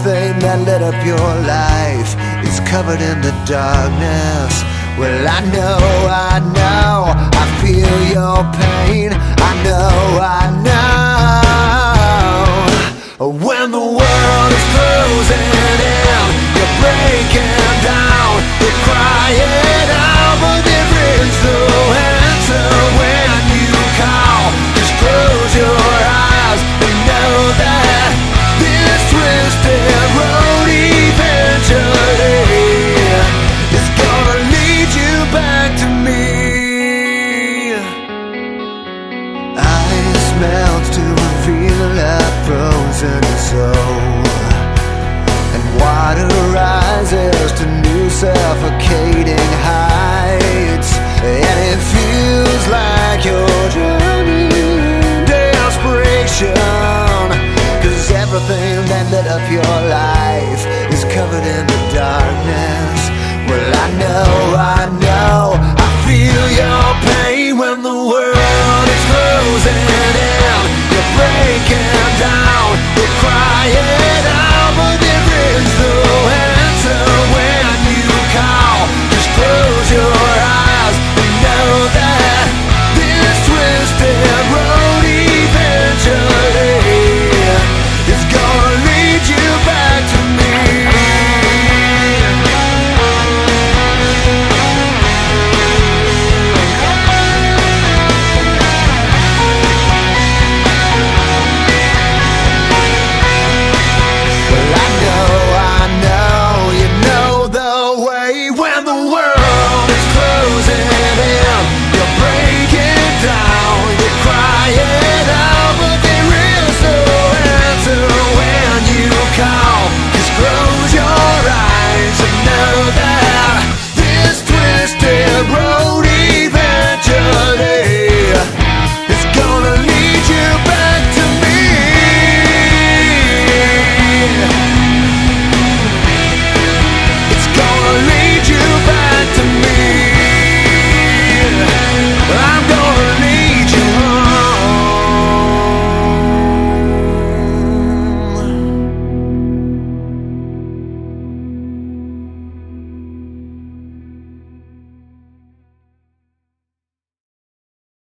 everything that lit up your life is covered in the darkness. Well, I know, I feel your pain. I know. When the world is closing in, you're breaking down, you're crying out, but there is no answer when you call. Just close your eyes and know that this twisted road eventually is gonna lead you back to me. Ice melts to reveal a frozen soul, and water rises to new suffocating heights, and it feels like you're drowning in desperation, 'cause everything that lit up your life is covered in